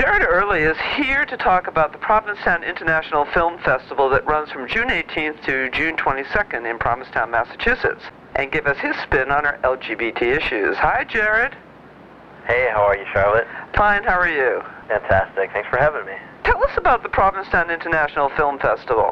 Jared Early is here to talk about the Provincetown International Film Festival that runs from June 18th to June 22nd in Provincetown, Massachusetts, and give us his spin on our LGBT issues. Hi, Jared. Hey, how are you, Charlotte? Fine, how are you? Fantastic. Thanks for having me. Tell us about the Provincetown International Film Festival.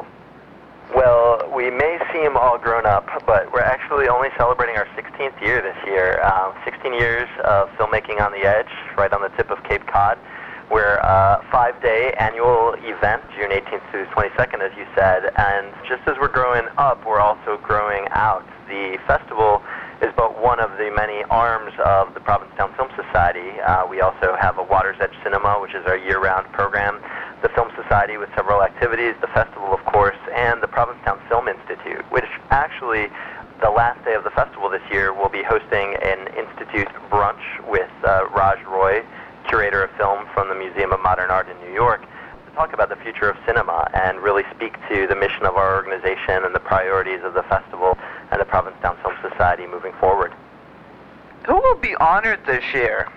Well, we may seem all grown up, but we're actually only celebrating our 16th year this year. 16 years of filmmaking on the edge, right on the tip of Cape Cod. We're a 5-day annual event, June 18th to 22nd, as you said, and just as we're growing up, we're also growing out. The festival is but one of the many arms of the Provincetown Film Society. We also have a Water's Edge Cinema, which is our year-round program, the Film Society with several activities, the festival, of course, and the Provincetown Film Institute, which actually, the last day of the festival this year, will be hosting an Institute brunch with Raj Roy, curator of film from the Museum of Modern Art in New York, to talk about the future of cinema and really speak to the mission of our organization and the priorities of the festival and the Provincetown Film Society moving forward. Who will be honored this year?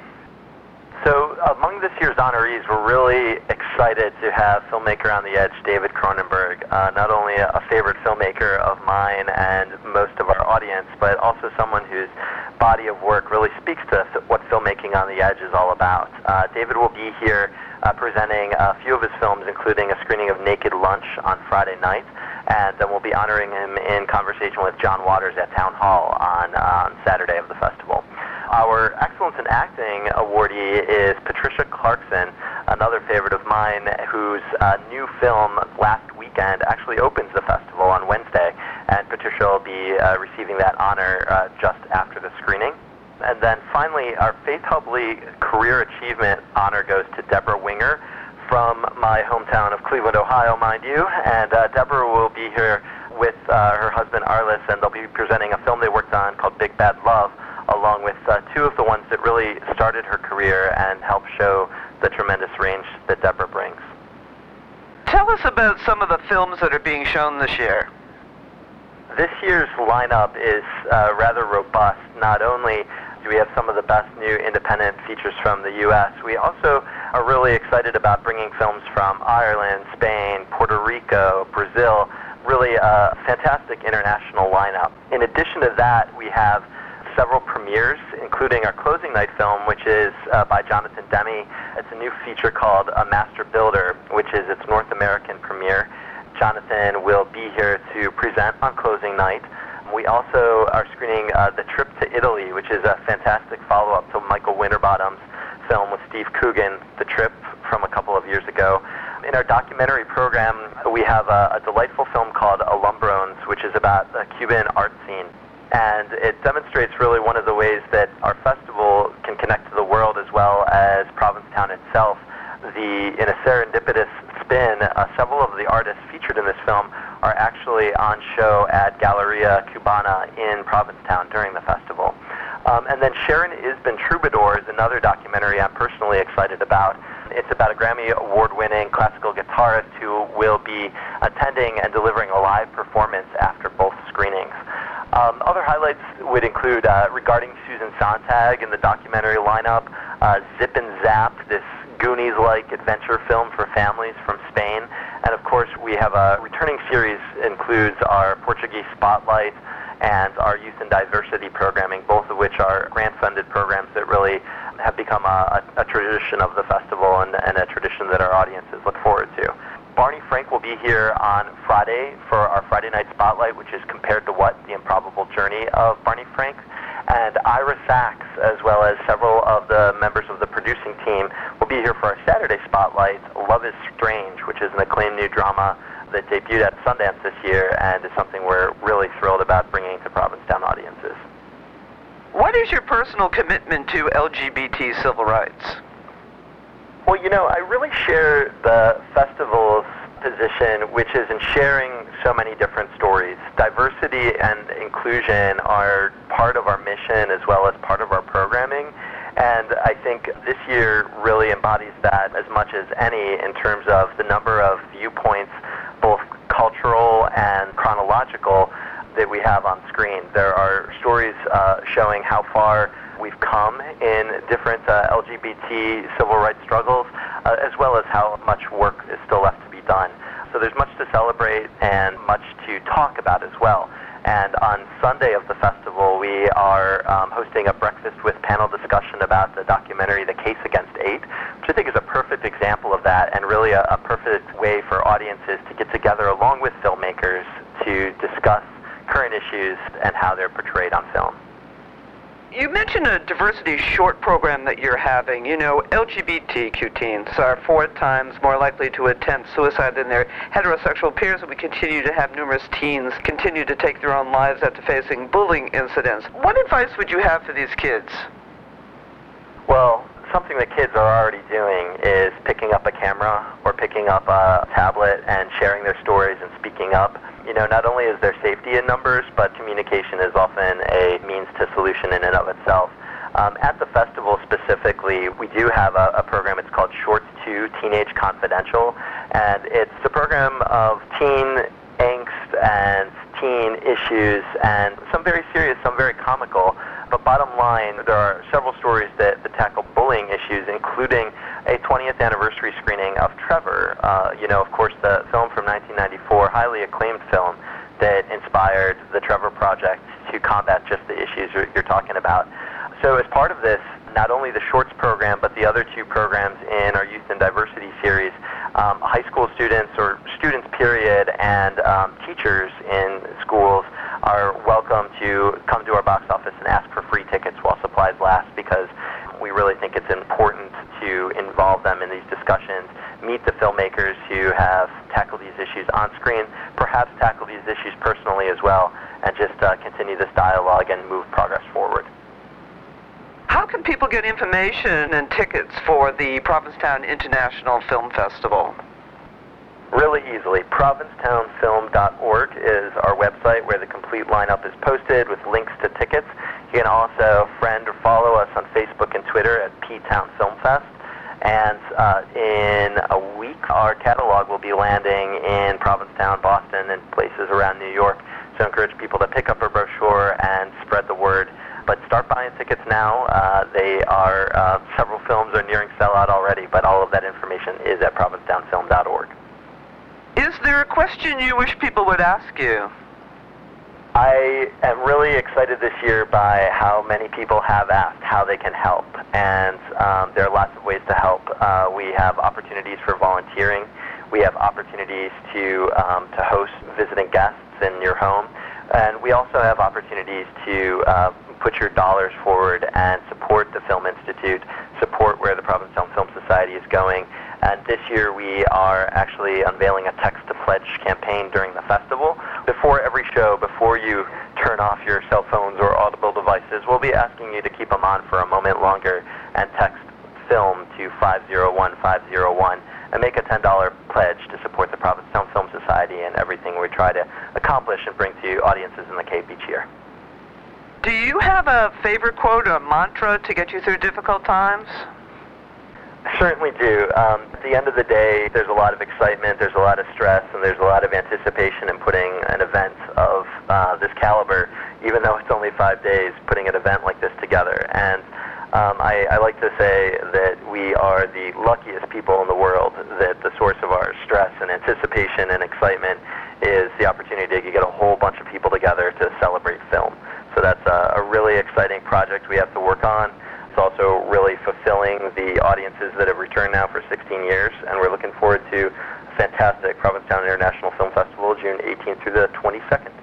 So among this year's honorees, we're really excited to have filmmaker on the edge, David Cronenberg, not only a favorite filmmaker of mine and most of our audience, but also someone whose body of work really speaks to what filmmaking on the edge is all about. David will be here presenting a few of his films, including a screening of Naked Lunch on Friday night, and then we'll be honoring him in conversation with John Waters at Town Hall on Saturday of the festival. Our Excellence in Acting awardee is Patricia Clarkson, another favorite of mine, whose new film, Last Weekend, actually opens the festival on Wednesday, and Patricia will be receiving that honor just after the screening. And then finally, our Faith Hubley Career Achievement honor goes to Deborah Winger from my hometown of Cleveland, Ohio, mind you, and Deborah will be here with her husband Arliss, and they'll be presenting a film they worked on called Big Bad Love, along with two of the ones that really started her career and helped show the tremendous range that Deborah brings. Tell us about some of the films that are being shown this year. This year's lineup is rather robust. Not only do we have some of the best new independent features from the U.S., we also are really excited about bringing films from Ireland, Spain, Puerto Rico, Brazil, really a fantastic international lineup. In addition to that, we have several premieres, including our closing night film, which is by Jonathan Demme. It's a new feature called A Master Builder, which is its North American premiere. Jonathan will be here to present on closing night. We also are screening The Trip to Italy, which is a fantastic follow-up to Michael Winterbottom's film with Steve Coogan, The Trip, from a couple of years ago. In our documentary program, we have a delightful film called Alumbrones, which is about the Cuban art scene. And it demonstrates really one of the ways that our festival can connect to the world as well as Provincetown itself. In a serendipitous spin, several of the artists featured in this film are actually on show at Galleria Cubana in Provincetown during the festival. And then Sharon Isbin Troubadour is another documentary I'm personally excited about. It's about a Grammy Award-winning classical guitarist who will be attending and delivering a live performance after both screenings. Other highlights would include regarding Susan Sontag in the documentary lineup, Zip and Zap, this Goonies-like adventure film for families from Spain. And of course, we have a returning series includes our Portuguese Spotlight and our Youth and Diversity programming, both of which are grant-funded programs that really have become a tradition of the festival and a tradition that our audiences look forward to. Barney Frank will be here on Friday for our Friday Night Spotlight, which is Compared to What? The Improbable Journey of Barney Frank. And Ira Sachs, as well as several of the members of the producing team, will be here for our Saturday Spotlight, Love is Strange, which is an acclaimed new drama that debuted at Sundance this year and is something we're really thrilled about bringing to Provincetown audiences. What is your personal commitment to LGBT civil rights? Well, I really share the festival's position, which is in sharing so many different stories. Diversity and inclusion are part of our mission as well as part of our programming, and I think this year really embodies that as much as any in terms of the number of viewpoints, both cultural and chronological, that we have on screen. There are stories showing how far we've come in different LGBT civil rights struggles, as well as how much work is still left to be done. So there's much to celebrate and much to talk about as well. And on Sunday of the festival, we are hosting a breakfast with panel discussion about the documentary The Case Against 8, which I think is a perfect example of that, and really a perfect way for audiences to get together along with filmmakers to discuss current issues and how they're portrayed on film. You mentioned a diversity short program that you're having. You know, LGBTQ teens are 4 times more likely to attempt suicide than their heterosexual peers, and we continue to have numerous teens continue to take their own lives after facing bullying incidents. What advice would you have for these kids? Well, something that kids are already doing is picking up a camera or picking up a tablet and sharing their stories and speaking up. You know, not only is there safety in numbers, but communication is often a means to solution in and of itself. At the festival specifically, we do have a program. It's called Shorts 2 Teenage Confidential, and it's a program of teen angst and teen issues, and some very serious, some very comical. But bottom line, there are several stories that tackle bullying issues, including a 20th anniversary screening of Trevor. You know, of course, the film from 1994, highly acclaimed film that inspired the Trevor Project to combat just the issues you're talking about. So as part of this, not only the Shorts program, but the other 2 programs in our Youth and Diversity series, high school students or students period and teachers in schools are welcome to come to our box office and ask for free tickets while supplies last, because we really think it's important to involve them in these discussions, meet the filmmakers who have tackled these issues on screen, perhaps tackle these issues personally as well, and just continue this dialogue and move progress forward. How can people get information and tickets for the Provincetown International Film Festival? Really easily. Provincetownfilm.org is our website where the complete lineup is posted with links to tickets. You can also friend or follow us on Facebook and Twitter at P-Town Film Fest. And in a week, our catalog will be landing in Provincetown, Boston, and places around New York. So I encourage people to pick up our brochure and spread the word. But start buying tickets now. Several films are nearing sellout already, but all of that information is at provincetownfilm.org. Is there a question you wish people would ask you? I am really excited this year by how many people have asked how they can help, and there are lots of ways to help. We have opportunities for volunteering. We have opportunities to host visiting guests in your home, and we also have opportunities to put your dollars forward and support the Film Institute, support where the Provincetown Film Society is going. And this year we are actually unveiling a text-to-pledge campaign during the festival. Before every show, before you turn off your cell phones or audible devices, we'll be asking you to keep them on for a moment longer and text FILM to 501501 and make a $10 pledge to support the Provincetown Film Society and everything we try to accomplish and bring to audiences in the Cape each year. Do you have a favorite quote or mantra to get you through difficult times? I certainly do. At the end of the day, there's a lot of excitement, there's a lot of stress, and there's a lot of anticipation in putting an event of this caliber, even though it's only 5 days, putting an event like this together. And I like to say that we are the luckiest people in the world, that the source of our stress and anticipation and excitement is the opportunity to get a whole bunch of people together to celebrate film. So that's a really exciting project we have to work on. It's also really fulfilling the audiences that have returned now for 16 years, and we're looking forward to a fantastic Provincetown International Film Festival, June 18th through the 22nd.